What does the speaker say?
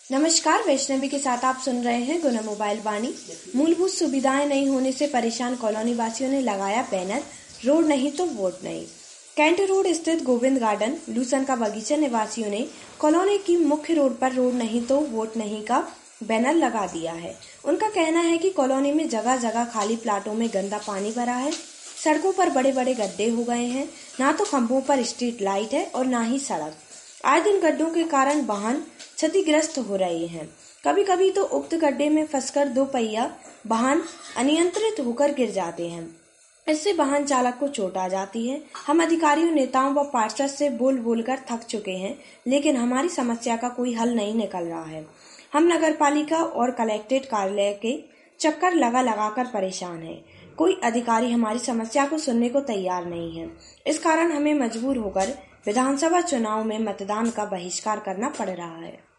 नमस्कार, वैष्णवी के साथ आप सुन रहे हैं गुना मोबाइल वाणी। मूलभूत सुविधाएं नहीं होने से परेशान कॉलोनी वासियों ने लगाया बैनर, रोड नहीं तो वोट नहीं। कैंट रोड स्थित गोविंद गार्डन लूसन का बगीचा निवासियों ने कॉलोनी की मुख्य रोड पर रोड नहीं तो वोट नहीं का बैनर लगा दिया है। उनका कहना है कि कॉलोनी में जगह जगह खाली प्लाटों में गंदा पानी भरा है, सड़कों पर बड़े बड़े गड्ढे हो गए हैं, ना तो खंभों पर स्ट्रीट लाइट है और ना ही सड़क। आए दिन गड्ढों के कारण वाहन क्षतिग्रस्त हो रहे हैं। कभी कभी तो उक्त गड्ढे में फंसकर 2 पहिया वाहन अनियंत्रित होकर गिर जाते हैं। इससे वाहन चालक को चोट आ जाती है। हम अधिकारियों, नेताओं व पार्षद से बोल बोलकर थक चुके हैं, लेकिन हमारी समस्या का कोई हल नहीं निकल रहा है। हम नगरपालिका और कलेक्ट्रेट कार्यालय के चक्कर लगा कर परेशान हैं। कोई अधिकारी हमारी समस्या को सुनने को तैयार नहीं है। इस कारण हमें मजबूर होकर विधानसभा चुनाव में मतदान का बहिष्कार करना पड़ रहा है।